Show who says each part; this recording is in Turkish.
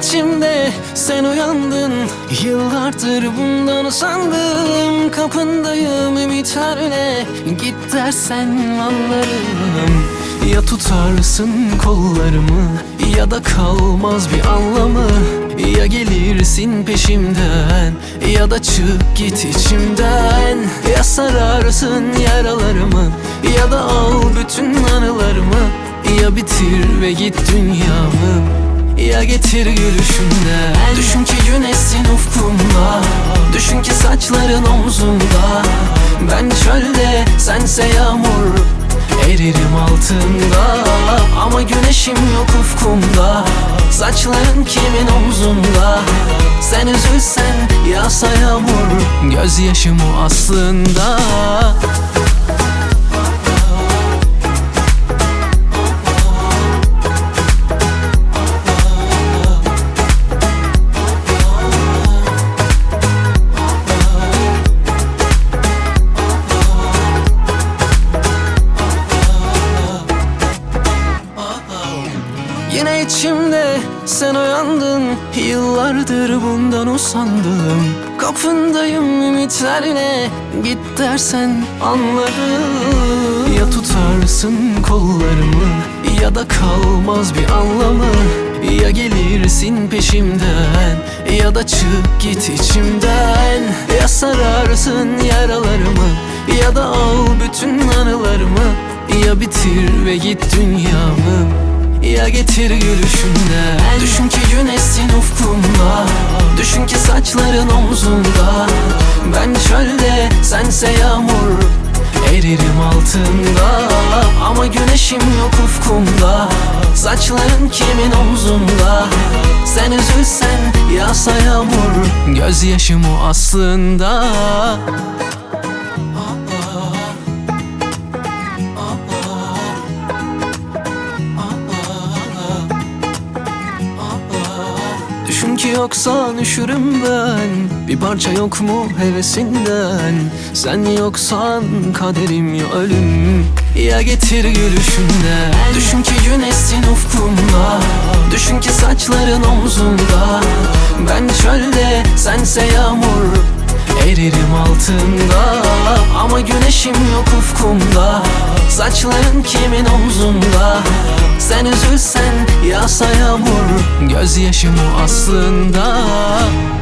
Speaker 1: içimde sen uyandın. Yıllardır bundan usandım. Kapındayım ümitlerle, git dersen anlarım. Ya tutarsın kollarımı ya da kalmaz bir anlamı. Ya gelirsin peşimden ya da çık git içimden. Ya sararsın yaralarımı ya da al bütün anılarımı. Ya bitir ve git dünyamı, ya getir gülüşünden. Düşün ki güneşsin ufkumda, düşün ki saçların omzumda. Ben çölde, sense yağmur, eririm altında. Ama güneşim yok ufkumda, saçların kimin omzunda. Sen üzülsen yağsa yağmur, gözyaşım o aslında. Yine içimde sen uyandın. Yıllardır bundan usandım. Kapındayım ümitlerle, git dersen anlarım. Ya tutarsın kollarımı ya da kalmaz bir anlamı. Ya gelirsin peşimden ya da çık git içimden. Ya sararsın yaralarımı ya da al bütün anılarımı. Ya bitir ve git dünyamı, ya getir gülüşünden. Düşün ki güneşsin ufkumda, düşün ki saçların omzunda. Ben çölde, sense yağmur, eririm altında. Ama güneşim yok ufkumda, saçların kimin omzunda. Sen üzülsen yağsa yağmur, gözyaşım o aslında. Düşün ki yoksan üşürüm ben, bir parça yok mu hevesinden. Sen yoksan kaderim ya ölüm, ya getir gülüşünden. Düşün ki güneşsin ufkumda, düşün ki saçların omzunda. Ben çölde, sense yağmur, eririm altında. Ama güneşim yok ufkumda, saçların kimin omzunda. Sen üzülsen yağsa yağmur, gözyaşım o aslında.